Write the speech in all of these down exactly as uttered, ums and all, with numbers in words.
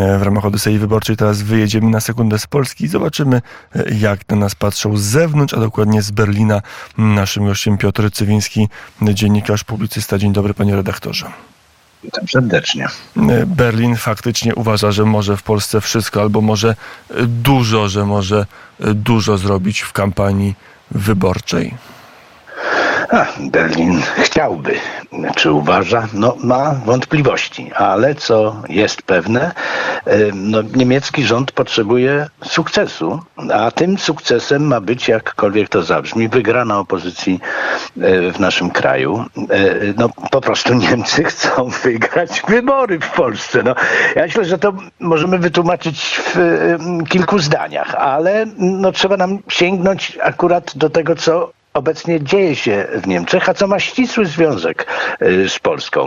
w ramach Odysei Wyborczej. Teraz wyjedziemy na sekundę z Polski i zobaczymy, jak na nas patrzą z zewnątrz, a dokładnie z Berlina. Naszym gościem Piotr Cywiński, dziennikarz, publicysta. Dzień dobry, panie redaktorze. Witam serdecznie. Berlin faktycznie uważa, że może w Polsce wszystko, albo może dużo, że może dużo zrobić w kampanii wyborczej. A, Berlin chciałby. Czy uważa? No, ma wątpliwości, ale co jest pewne, no, niemiecki rząd potrzebuje sukcesu, a tym sukcesem ma być, jakkolwiek to zabrzmi, wygrana opozycji w naszym kraju. No, po prostu Niemcy chcą wygrać wybory w Polsce. No, ja myślę, że to możemy wytłumaczyć w kilku zdaniach, ale no, trzeba nam sięgnąć akurat do tego, co obecnie dzieje się w Niemczech, a co ma ścisły związek z Polską.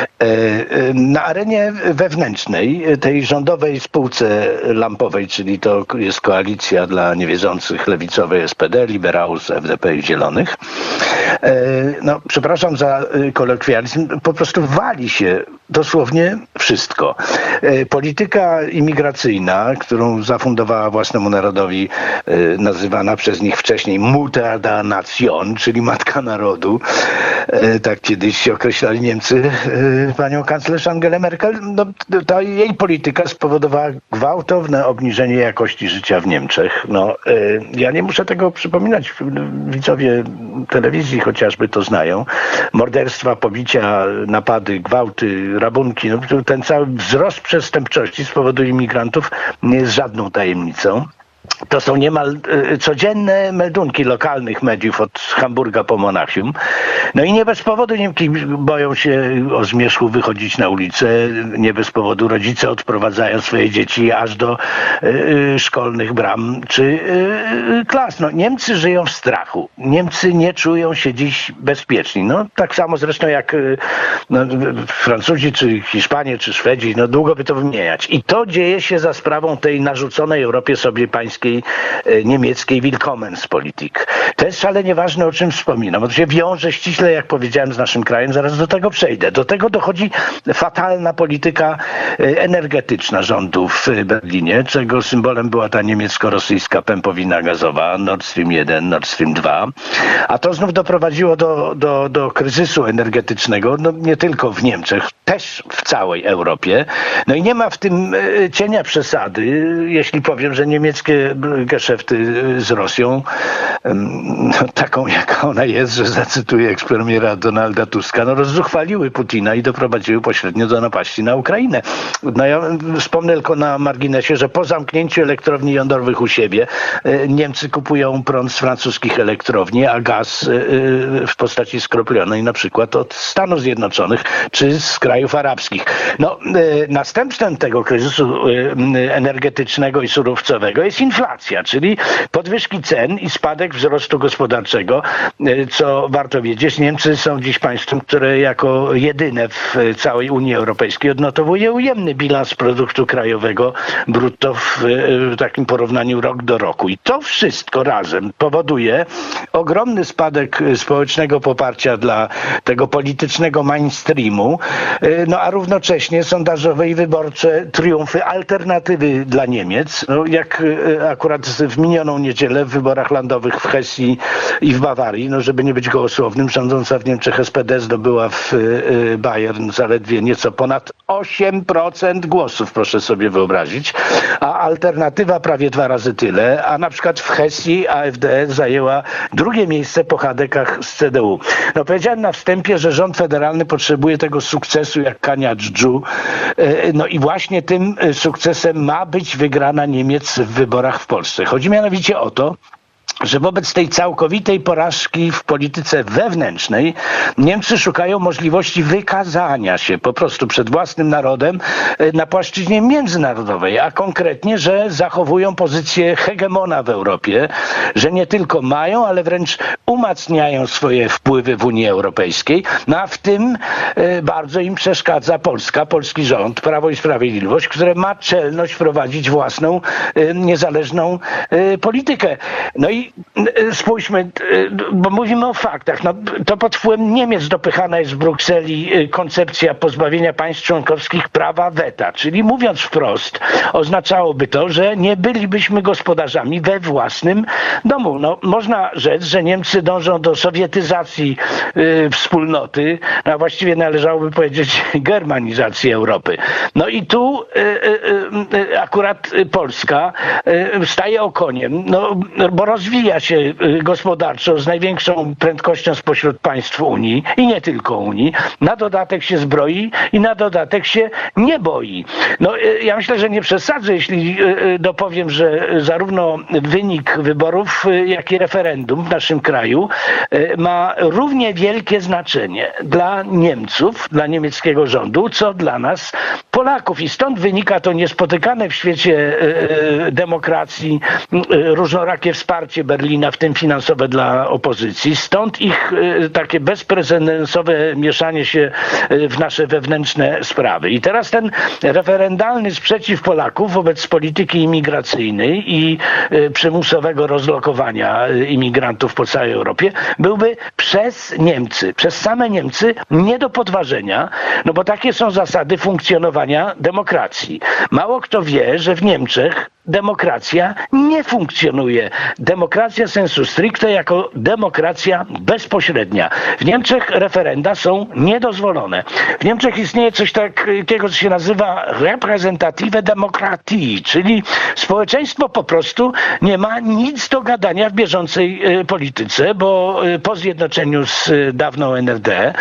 Na arenie wewnętrznej tej rządowej spółce lampowej, czyli to jest koalicja dla niewierzących lewicowej S P D, liberałów z F D P i Zielonych, no przepraszam za kolokwializm, po prostu wali się dosłownie wszystko. Polityka imigracyjna, którą zafundowała własnemu narodowi, nazywana przez nich wcześniej Mutter der Nation, czyli Matka Narodu, tak kiedyś określali Niemcy panią kanclerz Angelę Merkel, no, ta jej polityka spowodowała gwałtowne obniżenie jakości życia w Niemczech. No, ja nie muszę tego przypominać, widzowie telewizji chociażby to znają. Morderstwa, pobicia, napady, gwałty, rabunki, no, ten cały wzrost przestępczości z powodu imigrantów nie jest żadną tajemnicą. To są niemal y, codzienne meldunki lokalnych mediów od Hamburga po Monachium. No i nie bez powodu Niemki boją się o zmierzchu wychodzić na ulicę. Nie bez powodu rodzice odprowadzają swoje dzieci aż do y, y, szkolnych bram czy y, klas. No, Niemcy żyją w strachu. Niemcy nie czują się dziś bezpieczni. No, tak samo zresztą jak y, no, Francuzi, czy Hiszpanie, czy Szwedzi. No, długo by to wymieniać. I to dzieje się za sprawą tej narzuconej Europie sobie pańskiej niemieckiej Willkommenspolitik. To jest szalenie ważne, o czym wspominam. To się wiąże ściśle, jak powiedziałem, z naszym krajem. Zaraz do tego przejdę. Do tego dochodzi fatalna polityka energetyczna rządu w Berlinie, czego symbolem była ta niemiecko-rosyjska pępowina gazowa Nord Stream jeden, Nord Stream dwa. A to znów doprowadziło do, do, do kryzysu energetycznego, no nie tylko w Niemczech, też w całej Europie. No i nie ma w tym cienia przesady, jeśli powiem, że niemieckie geszefty z Rosją, no, taką jaka ona jest, że zacytuję ekspremiera Donalda Tuska, no rozzuchwaliły Putina i doprowadziły pośrednio do napaści na Ukrainę. No ja wspomnę tylko na marginesie, że po zamknięciu elektrowni jądrowych u siebie Niemcy kupują prąd z francuskich elektrowni, a gaz w postaci skroplonej na przykład od Stanów Zjednoczonych czy z krajów arabskich. No, następstwem tego kryzysu energetycznego i surowcowego jest inflacja, czyli podwyżki cen i spadek wzrostu gospodarczego, co warto wiedzieć. Niemcy są dziś państwem, które jako jedyne w całej Unii Europejskiej odnotowuje ujemny bilans produktu krajowego brutto w, w takim porównaniu rok do roku. I to wszystko razem powoduje ogromny spadek społecznego poparcia dla tego politycznego mainstreamu, no a równocześnie sondażowe i wyborcze triumfy alternatywy dla Niemiec. No, jak akurat w minioną niedzielę w wyborach landowych w Hesji i w Bawarii, no żeby nie być gołosłownym, rządząca w Niemczech S P D zdobyła w Bayern zaledwie nieco ponad osiem procent głosów, proszę sobie wyobrazić, a alternatywa prawie dwa razy tyle, a na przykład w Hesji A F D zajęła drugie miejsce po chadekach z C D U. No powiedziałem na wstępie, że rząd federalny potrzebuje tego sukcesu jak kania dżdżu, no i właśnie tym sukcesem ma być wygrana Niemiec w wyborach w Polsce. Chodzi mianowicie o to, że wobec tej całkowitej porażki w polityce wewnętrznej Niemcy szukają możliwości wykazania się po prostu przed własnym narodem na płaszczyźnie międzynarodowej, a konkretnie, że zachowują pozycję hegemona w Europie, że nie tylko mają, ale wręcz umacniają swoje wpływy w Unii Europejskiej, no a w tym bardzo im przeszkadza Polska, polski rząd, Prawo i Sprawiedliwość, które ma czelność prowadzić własną niezależną politykę. No i spójrzmy, bo mówimy o faktach. No, to pod wpływem Niemiec dopychana jest w Brukseli koncepcja pozbawienia państw członkowskich prawa weta. Czyli mówiąc wprost, oznaczałoby to, że nie bylibyśmy gospodarzami we własnym domu. No, można rzec, że Niemcy dążą do sowietyzacji y, wspólnoty, a właściwie należałoby powiedzieć germanizacji Europy. No i tu y, y, y, akurat Polska y, staje okoniem, no, bo rozwija się y, gospodarczo z największą prędkością spośród państw Unii i nie tylko Unii. Na dodatek się zbroi i na dodatek się nie boi. No, y, ja myślę, że nie przesadzę, jeśli y, dopowiem, że zarówno wynik wyborów, y, jak i referendum w naszym kraju y, ma równie wielkie znaczenie dla Niemców, dla niemieckiego rządu, co dla nas, Polaków. I stąd wynika to niespotykane w świecie y, demokracji y, różnorakie wsparcie Berlina, w tym finansowe dla opozycji. Stąd ich y, takie bezprecedensowe mieszanie się y, w nasze wewnętrzne sprawy. I teraz ten referendalny sprzeciw Polaków wobec polityki imigracyjnej i y, przymusowego rozlokowania y, imigrantów po całej Europie byłby przez Niemcy, przez same Niemcy nie do podważenia, no bo takie są zasady funkcjonowania demokracji. Mało kto wie, że w Niemczech demokracja nie funkcjonuje. Demokracja sensu stricte jako demokracja bezpośrednia. W Niemczech referenda są niedozwolone. W Niemczech istnieje coś takiego, co się nazywa reprezentative Demokratie, czyli społeczeństwo po prostu nie ma nic do gadania w bieżącej polityce, bo po zjednoczeniu z dawną N R D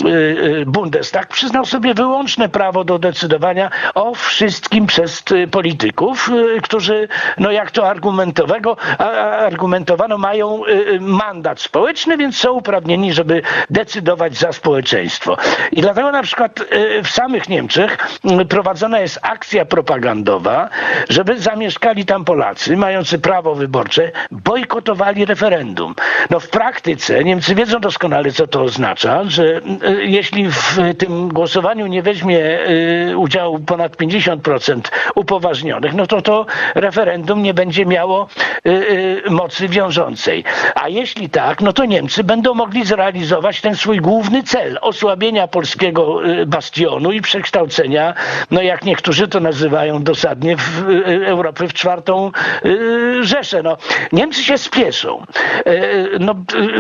Bundestag przyznał sobie wyłączne prawo do decydowania o wszystkim przez polityków, którzy, no jak to argumentowego, argumentowano, mają mandat społeczny, więc są uprawnieni, żeby decydować za społeczeństwo. I dlatego na przykład w samych Niemczech prowadzona jest akcja propagandowa, żeby zamieszkali tam Polacy, mający prawo wyborcze, bojkotowali referendum. No w praktyce Niemcy wiedzą doskonale, co to oznacza, że jeśli w tym głosowaniu nie weźmie udziału ponad pięćdziesiąt procent upoważnionych, no to to referendum nie będzie miało y, y, mocy wiążącej. A jeśli tak, no to Niemcy będą mogli zrealizować ten swój główny cel osłabienia polskiego y, bastionu i przekształcenia, no jak niektórzy to nazywają dosadnie, w y, Europy w czwartą y, Rzeszę. No, Niemcy się spieszą. Y, no,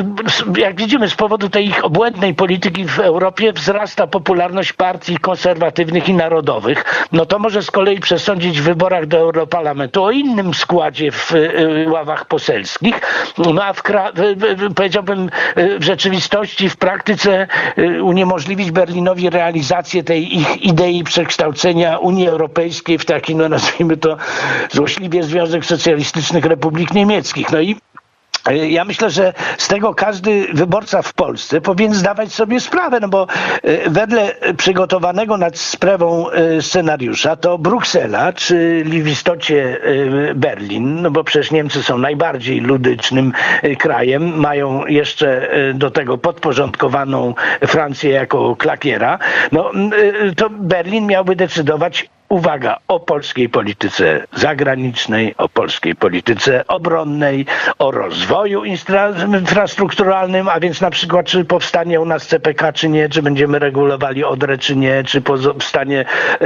y, jak widzimy, z powodu tej ich obłędnej polityki w Europie wzrasta popularność partii konserwatywnych i narodowych. No to może z kolei przesądzić w wyborach do Europarlamentu o innym składzie w y, ławach poselskich, no a w, w, powiedziałbym w rzeczywistości, w praktyce y, uniemożliwić Berlinowi realizację tej ich idei przekształcenia Unii Europejskiej w taki, no nazwijmy to złośliwie, Związek Socjalistycznych Republik Niemieckich. No i ja myślę, że z tego każdy wyborca w Polsce powinien zdawać sobie sprawę, no bo wedle przygotowanego nad sprawą scenariusza to Bruksela, czyli w istocie Berlin, no bo przecież Niemcy są najbardziej ludycznym krajem, mają jeszcze do tego podporządkowaną Francję jako klakiera, no to Berlin miałby decydować, uwaga, o polskiej polityce zagranicznej, o polskiej polityce obronnej, o rozwoju infrastrukturalnym, a więc na przykład czy powstanie u nas C P K czy nie, czy będziemy regulowali Odrę czy nie, czy powstanie y,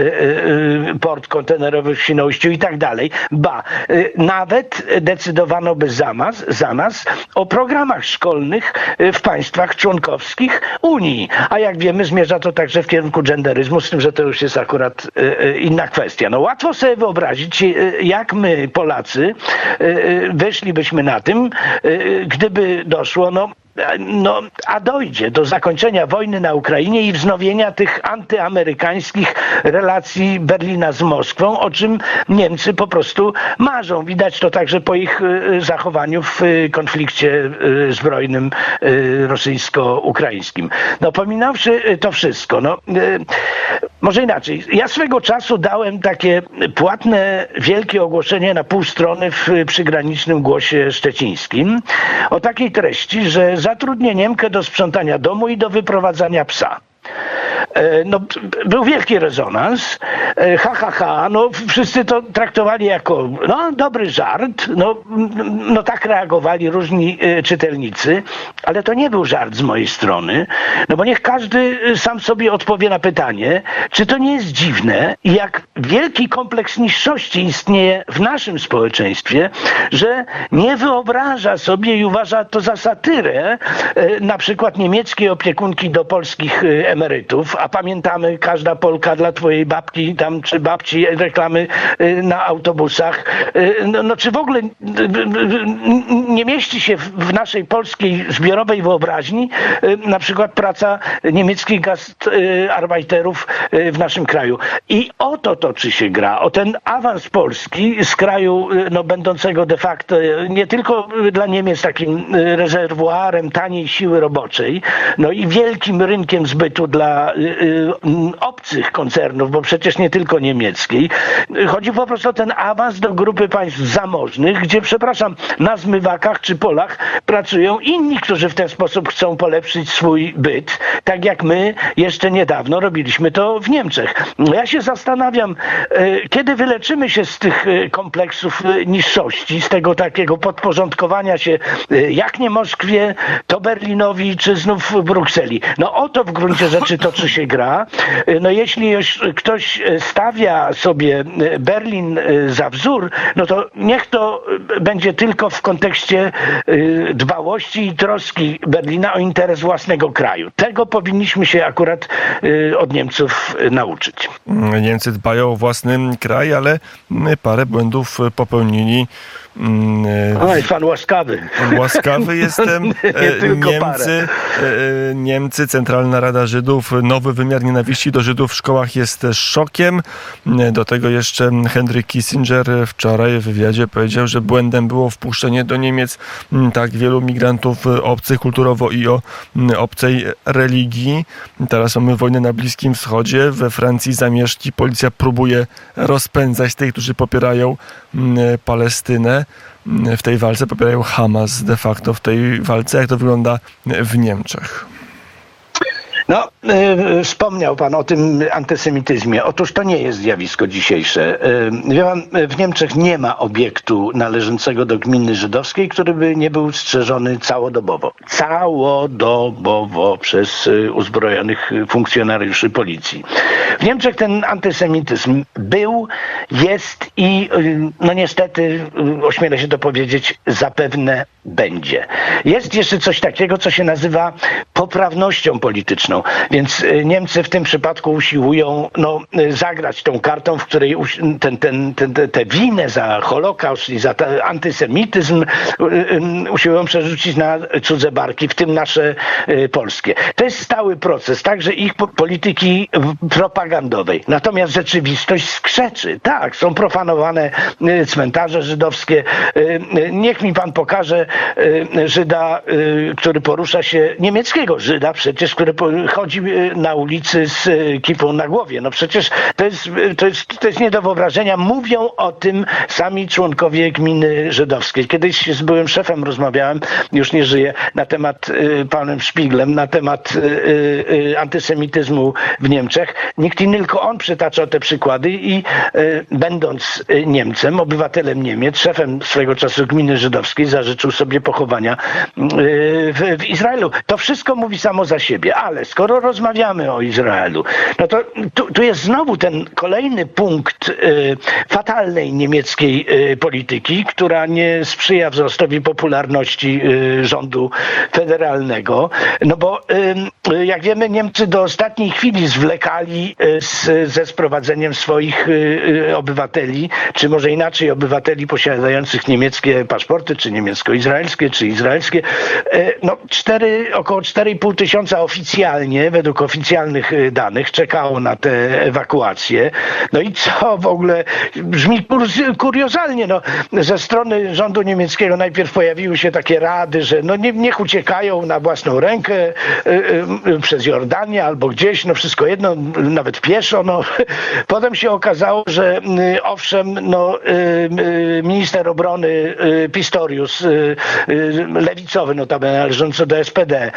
y, port kontenerowy w Świnoujściu i tak dalej. Ba, y, nawet decydowano by za nas, za nas o programach szkolnych w państwach członkowskich Unii. A jak wiemy, zmierza to także w kierunku genderyzmu, z tym, że to już jest akurat y, y, inna kwestia. No łatwo sobie wyobrazić, jak my, Polacy, wyszlibyśmy na tym, gdyby doszło, no, No, a dojdzie do zakończenia wojny na Ukrainie i wznowienia tych antyamerykańskich relacji Berlina z Moskwą, o czym Niemcy po prostu marzą. Widać to także po ich zachowaniu w konflikcie zbrojnym rosyjsko-ukraińskim. No, pominąwszy to wszystko, no, może inaczej. Ja swego czasu dałem takie płatne, wielkie ogłoszenie na pół strony w przygranicznym Głosie Szczecińskim o takiej treści, że zatrudnię Niemkę do sprzątania domu i do wyprowadzania psa. No, był wielki rezonans. Ha, ha, ha. No, wszyscy to traktowali jako no, dobry żart. No, no tak reagowali różni czytelnicy, ale to nie był żart z mojej strony, no bo niech każdy sam sobie odpowie na pytanie, czy to nie jest dziwne, jak wielki kompleks niższości istnieje w naszym społeczeństwie, że nie wyobraża sobie i uważa to za satyrę na przykład niemieckiej opiekunki do polskich emerytów, a pamiętamy każda Polka dla twojej babki tam, czy babci reklamy na autobusach. No, no czy w ogóle nie mieści się w naszej polskiej zbiorowej wyobraźni na przykład praca niemieckich gastarbeiterów w naszym kraju. I o to toczy się gra, o ten awans Polski z kraju no, będącego de facto nie tylko dla Niemiec takim rezerwuarem taniej siły roboczej, no i wielkim rynkiem zbytu dla y, y, obcych koncernów, bo przecież nie tylko niemieckiej. Chodzi po prostu o ten awans do grupy państw zamożnych, gdzie, przepraszam, na zmywakach czy polach pracują inni, którzy w ten sposób chcą polepszyć swój byt, tak jak my jeszcze niedawno robiliśmy to w Niemczech. Ja się zastanawiam, kiedy wyleczymy się z tych kompleksów niższości, z tego takiego podporządkowania się jak nie Moskwie, to Berlinowi, czy znów Brukseli. No o to w gruncie rzeczy toczy się gra. No jeśli już ktoś stawia sobie Berlin za wzór, no to niech to będzie tylko w kontekście dbałości i troski Berlina o interes własnego kraju. Tego powinniśmy się akurat od Niemców nauczyć. Niemcy dbają o własny kraj, ale parę błędów popełnili. Oj, pan łaskawy. Łaskawy jestem. Niemcy, Niemcy, Centralna Rada Żydów, nowy wymiar nienawiści do Żydów w szkołach jest też szokiem. Do tego jeszcze Henry Kissinger wczoraj w wywiadzie powiedział, że błędem było wpuszczenie do Niemiec tak wielu migrantów obcych kulturowo i o obcej religii. Teraz mamy wojnę na Bliskim Wschodzie. We Francji zamieszki policja próbuje rozpędzać tych, którzy popierają Palestynę. W tej walce popierają Hamas de facto w tej walce. Jak to wygląda w Niemczech? No, y, wspomniał pan o tym antysemityzmie. Otóż to nie jest zjawisko dzisiejsze. Y, wie pan, w Niemczech nie ma obiektu należącego do gminy żydowskiej, który by nie był strzeżony całodobowo. Całodobowo przez y, uzbrojonych funkcjonariuszy policji. W Niemczech ten antysemityzm był, jest i y, no niestety, y, ośmielę się to powiedzieć, zapewne będzie. Jest jeszcze coś takiego, co się nazywa poprawnością polityczną. Więc Niemcy w tym przypadku usiłują no, zagrać tą kartą, w której ten, ten, ten, tę winę za Holokaust i za antysemityzm usiłują przerzucić na cudze barki, w tym nasze polskie. To jest stały proces, także ich polityki propagandowej. Natomiast rzeczywistość skrzeczy. Tak, są profanowane cmentarze żydowskie. Niech mi pan pokaże Żyda, który porusza się, niemieckiego Żyda przecież, który chodzi na ulicy z kipą na głowie. No przecież to jest, to jest, to jest nie do wyobrażenia. Mówią o tym sami członkowie gminy żydowskiej. Kiedyś z byłym szefem rozmawiałem, już nie żyje, na temat y, panem Szpiglem, na temat y, y, antysemityzmu w Niemczech. Nikt inny, tylko on przytaczał te przykłady i y, będąc Niemcem, obywatelem Niemiec, szefem swego czasu gminy żydowskiej, zażyczył sobie pochowania y, w, w Izraelu. To wszystko mówi samo za siebie, ale skoro rozmawiamy o Izraelu, no to tu, tu jest znowu ten kolejny punkt y, fatalnej niemieckiej y, polityki, która nie sprzyja wzrostowi popularności y, rządu federalnego. No bo y, jak wiemy, Niemcy do ostatniej chwili zwlekali y, z, ze sprowadzeniem swoich y, y, obywateli, czy może inaczej obywateli posiadających niemieckie paszporty, czy niemiecko-izraelskie, czy izraelskie. Y, no cztery, około cztery i pół tysiąca oficjalnie, według oficjalnych danych, czekało na te ewakuacje. No i co w ogóle brzmi kuriozalnie. No, ze strony rządu niemieckiego najpierw pojawiły się takie rady, że no nie, niech uciekają na własną rękę y, y, przez Jordanię albo gdzieś, no wszystko jedno, nawet pieszo. No. Potem się okazało, że y, owszem, no, y, y, minister obrony y, Pistorius y, lewicowy, notabene należący do S P D,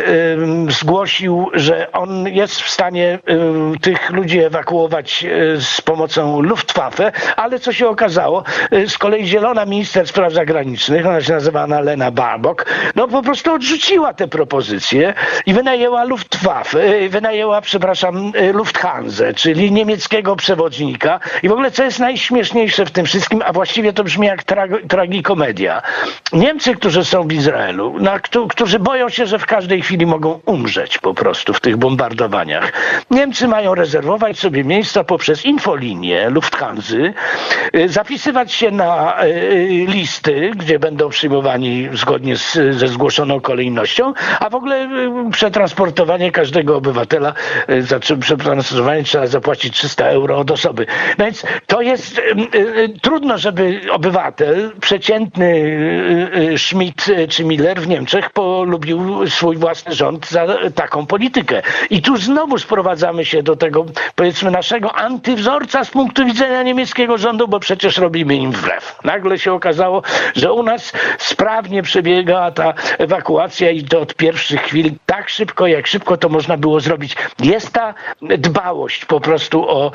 zgłosił, że on jest w stanie tych ludzi ewakuować z pomocą Luftwaffe, ale co się okazało, z kolei zielona minister spraw zagranicznych, ona się nazywa Annalena Baerbock, no po prostu odrzuciła te propozycje i wynajęła Luftwaffe, wynajęła, przepraszam, Lufthansa, czyli niemieckiego przewodnika. I w ogóle co jest najśmieszniejsze w tym wszystkim, a właściwie to brzmi jak tra- tragikomedia. Niemcy, którzy są w Izraelu, na, którzy boją się, że w każdej chwili mogą umrzeć po prostu w tych bombardowaniach. Niemcy mają rezerwować sobie miejsca poprzez infolinię Lufthansa, zapisywać się na listy, gdzie będą przyjmowani zgodnie z, ze zgłoszoną kolejnością, a w ogóle przetransportowanie każdego obywatela, za przetransportowanie trzeba zapłacić trzysta euro od osoby. No więc to jest trudno, żeby obywatel, przeciętny Schmidt czy Miller w Niemczech polubił swój własny rząd za taką politykę. I tu znowu sprowadzamy się do tego, powiedzmy, naszego antywzorca z punktu widzenia niemieckiego rządu, bo przecież robimy im wbrew. Nagle się okazało, że u nas sprawnie przebiega ta ewakuacja i to od pierwszych chwil tak szybko, jak szybko to można było zrobić. Jest ta dbałość po prostu o,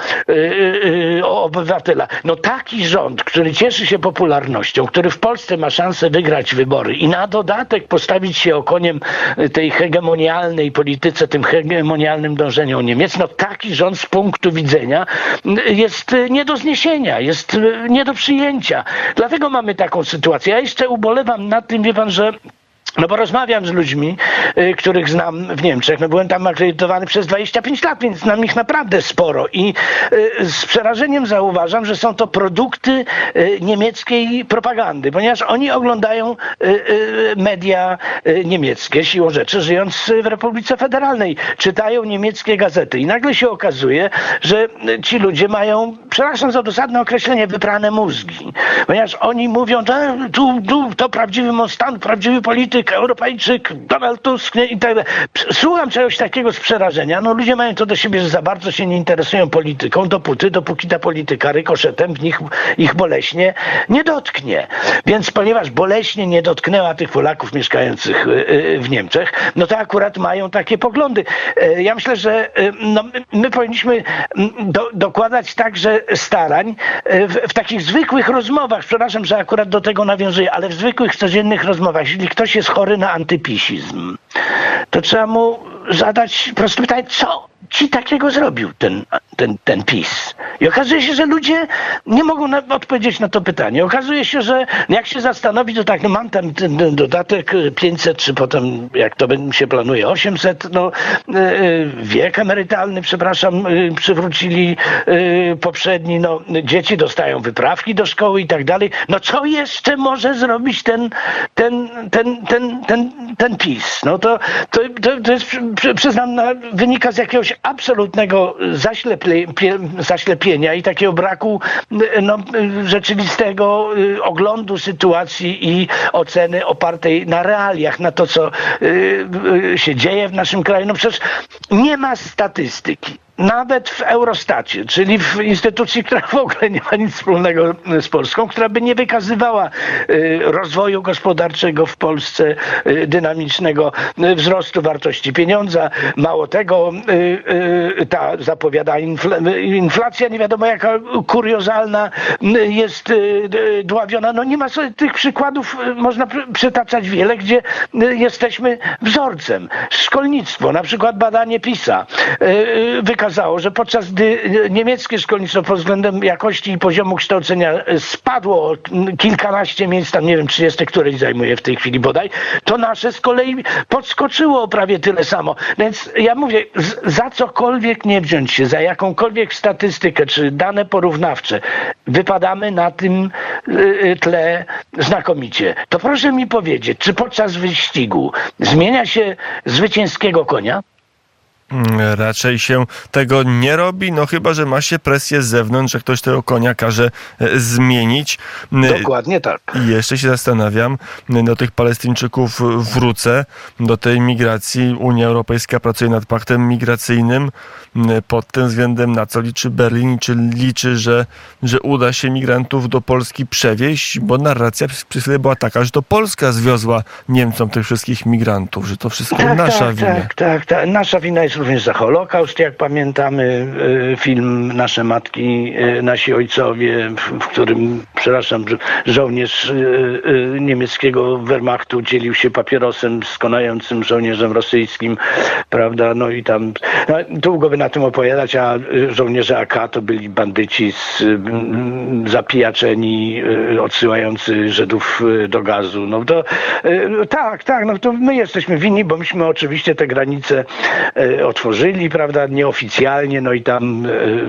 yy, o obywatela. No taki rząd, który cieszy się popularnością, który w Polsce ma szansę wygrać wybory i na dodatek postawić się okoniem tej hegemonialnej polityce, tym hegemonialnym dążeniu Niemiec, no taki rząd z punktu widzenia jest nie do zniesienia, jest nie do przyjęcia. Dlatego mamy taką sytuację. Ja jeszcze ubolewam nad tym, wie pan, że no bo rozmawiam z ludźmi, y, których znam w Niemczech. No byłem tam akredytowany przez dwadzieścia pięć lat, więc znam ich naprawdę sporo. I y, z przerażeniem zauważam, że są to produkty y, niemieckiej propagandy, ponieważ oni oglądają y, y, media y, niemieckie, siłą rzeczy, żyjąc w Republice Federalnej. Czytają niemieckie gazety. I nagle się okazuje, że ci ludzie mają, przepraszam za dosadne określenie, wyprane mózgi. Ponieważ oni mówią, że tu, tu to prawdziwy Mostan, prawdziwy polityk, Europejczyk, Donald Tusk, nie, i tak dalej. Słucham czegoś takiego z przerażenia. No ludzie mają to do siebie, że za bardzo się nie interesują polityką, dopóty, dopóki ta polityka rykoszetem w nich ich boleśnie nie dotknie. Więc ponieważ boleśnie nie dotknęła tych Polaków mieszkających w Niemczech, no to akurat mają takie poglądy. Ja myślę, że no, my powinniśmy do, dokładać także starań w, w takich zwykłych rozmowach, przepraszam, że akurat do tego nawiązuję, ale w zwykłych, codziennych rozmowach, jeśli ktoś jest chory na antypisizm, to trzeba mu zadać proste pytanie, co ci takiego zrobił ten, ten, ten PiS? I okazuje się, że ludzie nie mogą na, odpowiedzieć na to pytanie. Okazuje się, że jak się zastanowić, to tak, no mam tam ten, ten dodatek pięćset, czy potem, jak to się planuje, osiemset, no wiek emerytalny, przepraszam, przywrócili poprzedni, no dzieci dostają wyprawki do szkoły i tak dalej. No co jeszcze może zrobić ten, ten, ten, ten, ten, ten PiS? No to, to, to, to jest, przyznam, wynika z jakiegoś absolutnego zaślepie, zaślepienia i takiego braku no, rzeczywistego oglądu sytuacji i oceny opartej na realiach, na to, co y, się dzieje w naszym kraju. No przecież nie ma statystyki. Nawet w Eurostacie, czyli w instytucji, która w ogóle nie ma nic wspólnego z Polską, która by nie wykazywała y, rozwoju gospodarczego w Polsce, y, dynamicznego y, wzrostu wartości pieniądza. Mało tego, y, y, ta zapowiada infl- inflacja, nie wiadomo jaka kuriozalna y, jest y, y, dławiona. No nie ma sobie tych przykładów, y, można pr- przytaczać wiele, gdzie y, jesteśmy wzorcem. Szkolnictwo, na przykład badanie PISA, y, y, wykazało, że podczas gdy niemieckie szkolnictwo pod względem jakości i poziomu kształcenia spadło o kilkanaście miejsc, tam nie wiem, trzydzieści któreś zajmuje w tej chwili bodaj, to nasze z kolei podskoczyło o prawie tyle samo. Więc ja mówię, za cokolwiek nie wziąć się, za jakąkolwiek statystykę czy dane porównawcze, wypadamy na tym tle znakomicie. To proszę mi powiedzieć, czy podczas wyścigu zmienia się zwycięskiego konia? Raczej się tego nie robi, no chyba że ma się presję z zewnątrz, że ktoś tego konia każe zmienić. Dokładnie tak. I jeszcze się zastanawiam, do tych Palestyńczyków wrócę, do tej migracji. Unia Europejska pracuje nad paktem migracyjnym. Pod tym względem na co liczy Berlin? Czy liczy, że, że uda się migrantów do Polski przewieźć? Bo narracja przez chwilę była taka, że to Polska zwiozła Niemcom tych wszystkich migrantów, że to wszystko tak, nasza tak, wina. Tak, tak, tak. Nasza wina jest również za Holokaust, jak pamiętamy film Nasze matki, nasi ojcowie, w którym, przepraszam, żołnierz niemieckiego Wehrmachtu dzielił się papierosem z konającym żołnierzem rosyjskim, prawda, no i tam no, długo by na tym opowiadać, a żołnierze A K to byli bandyci z, zapijaczeni, odsyłający Żydów do gazu. No to tak, tak, no to my jesteśmy winni, bo myśmy oczywiście te granice otworzyli, prawda, nieoficjalnie, no i tam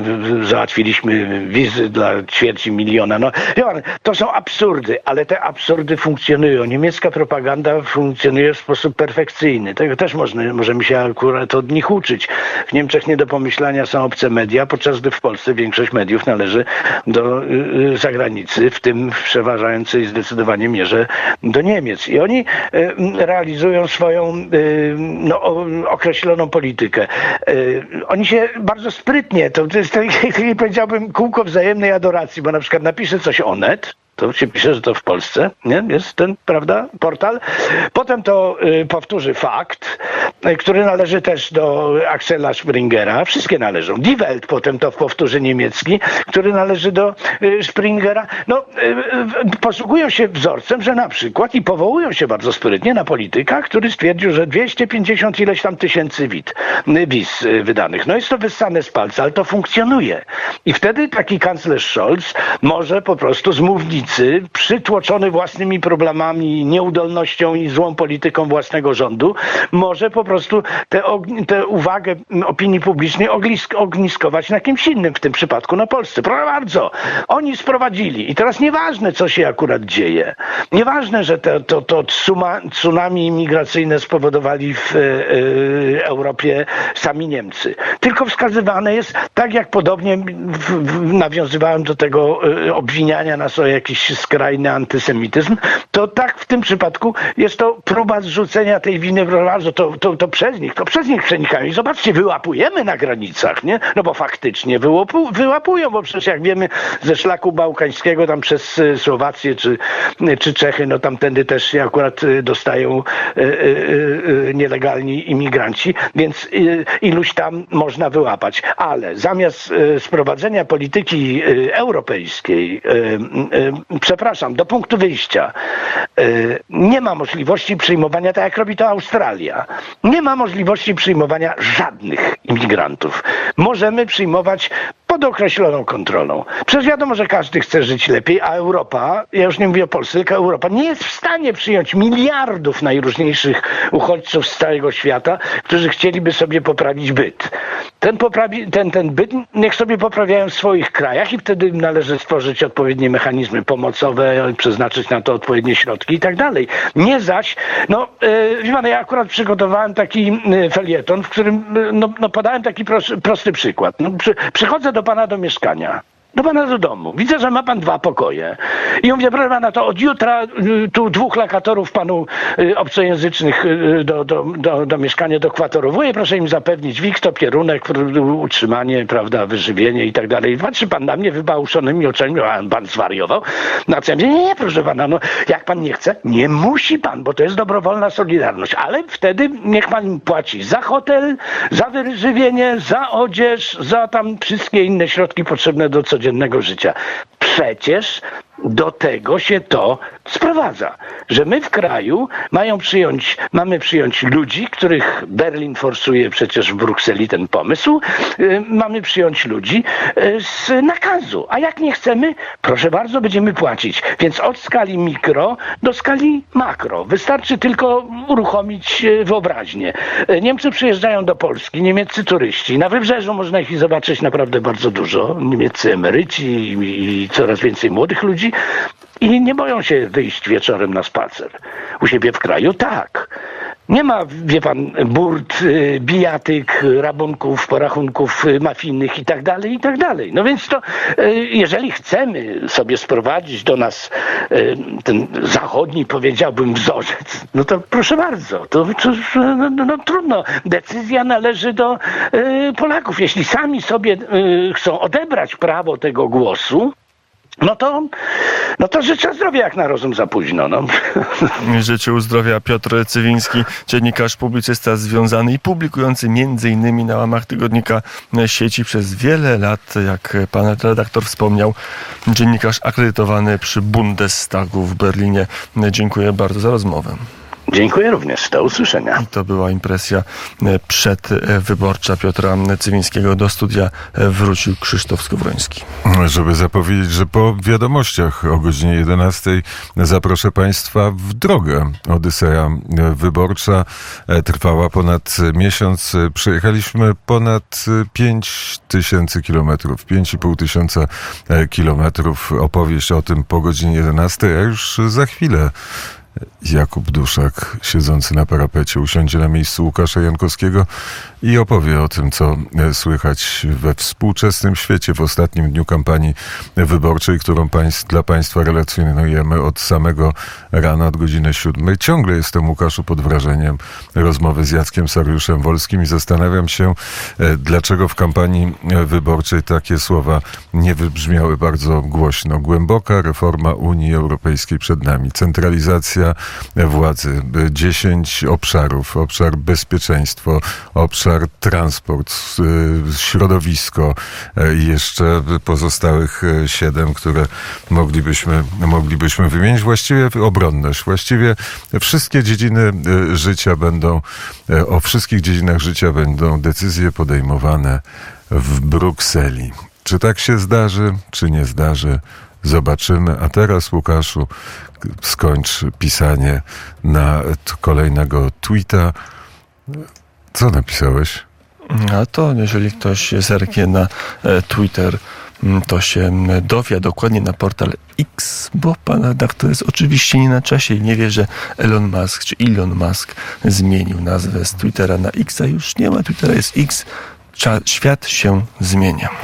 załatwiliśmy wizy dla ćwierci miliona. No, to są absurdy, ale te absurdy funkcjonują. Niemiecka propaganda funkcjonuje w sposób perfekcyjny. Tego też można, możemy się akurat od nich uczyć. W Niemczech nie do pomyślenia są obce media, podczas gdy w Polsce większość mediów należy do y, zagranicy, w tym w przeważającej zdecydowanie mierze do Niemiec. I oni y, realizują swoją y, no, o, określoną politykę. Y, oni się bardzo sprytnie, to, to jest, powiedziałbym, kółko wzajemnej adoracji, bo na przykład napisze coś Onet, to się pisze, że to w Polsce, nie? Jest ten, prawda, portal. Potem to y, powtórzy Fakt, y, który należy też do Axela Springera. Wszystkie należą. Die Welt potem to powtórzy niemiecki, który należy do y, Springera. No, y, y, posługują się wzorcem, że na przykład i powołują się bardzo sprytnie na polityka, który stwierdził, że dwieście pięćdziesiąt ileś tam tysięcy wit, y, wiz y, wydanych. No jest to wyssane z palca, ale to funkcjonuje. I wtedy taki kanclerz Scholz może po prostu z mównicy, przytłoczony własnymi problemami, nieudolnością i złą polityką własnego rządu, może po prostu tę te uwagę opinii publicznej ognisk ogniskować na kimś innym, w tym przypadku na Polsce. Proszę bardzo, oni sprowadzili i teraz nieważne, co się akurat dzieje, nieważne, że te, to, to tsunami imigracyjne spowodowali w e, Europie sami Niemcy, tylko wskazywane jest, tak jak podobnie w, w, nawiązywałem do tego e, obwiniania nas o jakiś skrajny antysemityzm, to tak w tym przypadku jest to próba zrzucenia tej winy, to, to, to przez nich, to przez nich przenikają. I zobaczcie, wyłapujemy na granicach, nie? No bo faktycznie wyłapu, wyłapują, bo przecież jak wiemy ze szlaku bałkańskiego tam przez Słowację czy, czy Czechy, no tamtędy też się akurat dostają y, y, y, nielegalni imigranci, więc y, iluś tam można wyłapać. Ale zamiast y, sprowadzenia polityki y, europejskiej y, y, przepraszam, do punktu wyjścia yy, nie ma możliwości przyjmowania, tak jak robi to Australia, nie ma możliwości przyjmowania żadnych imigrantów. Możemy przyjmować pod określoną kontrolą. Przecież wiadomo, że każdy chce żyć lepiej, a Europa, ja już nie mówię o Polsce, tylko Europa nie jest w stanie przyjąć miliardów najróżniejszych uchodźców z całego świata, którzy chcieliby sobie poprawić byt. Ten, poprawi, ten, ten byt niech sobie poprawiają w swoich krajach i wtedy należy stworzyć odpowiednie mechanizmy pomocowe, przeznaczyć na to odpowiednie środki i tak dalej. Nie zaś, no, yy, wie pan, ja akurat przygotowałem taki yy, felieton, w którym yy, no, no, podałem taki prosty, prosty przykład. No, przy, przychodzę do pana do mieszkania. Do pana do domu. Widzę, że ma pan dwa pokoje. I mówię, proszę pana, to od jutra y, tu dwóch lokatorów panu y, obcojęzycznych y, do, do, do, do mieszkania dokwatorowuję. Proszę im zapewnić wiks, topierunek, utrzymanie, prawda, wyżywienie i tak dalej. Patrzy pan na mnie wybałuszonymi oczami, a pan zwariował. Na co ja mówię, nie, nie, proszę pana, no jak pan nie chce, nie musi pan, bo to jest dobrowolna solidarność. Ale wtedy niech pan płaci za hotel, za wyżywienie, za odzież, za tam wszystkie inne środki potrzebne do codziennego dziennego życia. Przecież do tego się to sprowadza, że my w kraju mają przyjąć, mamy przyjąć ludzi, których Berlin forsuje przecież w Brukseli ten pomysł, yy, mamy przyjąć ludzi yy, z nakazu, a jak nie chcemy, proszę bardzo, będziemy płacić. Więc od skali mikro do skali makro. Wystarczy tylko uruchomić yy, wyobraźnię. Yy, Niemcy przyjeżdżają do Polski, niemieccy turyści. Na wybrzeżu można ich zobaczyć naprawdę bardzo dużo. Niemieccy emeryci i, i coraz więcej młodych ludzi. I nie boją się wyjść wieczorem na spacer. U siebie w kraju tak. Nie ma, wie pan, burt, y, bijatyk, rabunków, porachunków y, mafijnych i tak dalej, i tak dalej. No więc to, y, jeżeli chcemy sobie sprowadzić do nas y, ten zachodni, powiedziałbym, wzorzec, no to proszę bardzo, to, to no, no, no trudno. Decyzja należy do y, Polaków. Jeśli sami sobie y, chcą odebrać prawo tego głosu, no to, no to życzę zdrowia jak na rozum za późno. No. Życzył zdrowia Piotr Cywiński, dziennikarz, publicysta związany i publikujący między innymi na łamach tygodnika Sieci przez wiele lat, jak pan redaktor wspomniał, dziennikarz akredytowany przy Bundestagu w Berlinie. Dziękuję bardzo za rozmowę. Dziękuję również. Do usłyszenia. I to była impresja przedwyborcza Piotra Cywińskiego. Do studia wrócił Krzysztof Skowroński. Żeby zapowiedzieć, że po wiadomościach o godzinie jedenastej zaproszę Państwa w drogę. Odyseja wyborcza trwała ponad miesiąc. Przejechaliśmy ponad pięć tysięcy kilometrów, pięć i pół tysiąca kilometrów. Opowieść o tym po godzinie jedenastej, a już za chwilę Jakub Duszak, siedzący na parapecie, usiądzie na miejscu Łukasza Jankowskiego i opowie o tym, co słychać we współczesnym świecie w ostatnim dniu kampanii wyborczej, którą państw, dla Państwa relacjonujemy od samego rana, od godziny siódmej. Ciągle jestem, Łukaszu, pod wrażeniem rozmowy z Jackiem Sariuszem Wolskim i zastanawiam się, dlaczego w kampanii wyborczej takie słowa nie wybrzmiały bardzo głośno. Głęboka reforma Unii Europejskiej przed nami, centralizacja władzy, dziesięć obszarów, obszar bezpieczeństwo, obszar transport, środowisko i jeszcze pozostałych siedem, które moglibyśmy, moglibyśmy wymienić. Właściwie obronność, właściwie wszystkie dziedziny życia będą, o wszystkich dziedzinach życia będą decyzje podejmowane w Brukseli. Czy tak się zdarzy, czy nie zdarzy? Zobaczymy. A teraz, Łukaszu, skończ pisanie na kolejnego tweeta. Co napisałeś? A to, jeżeli ktoś zerknie na Twitter, to się dowie, dokładnie na portal X, bo pan redaktor jest oczywiście nie na czasie i nie wie, że Elon Musk, czy Elon Musk zmienił nazwę z Twittera na X, a już nie ma Twittera, jest X. Świat się zmienia.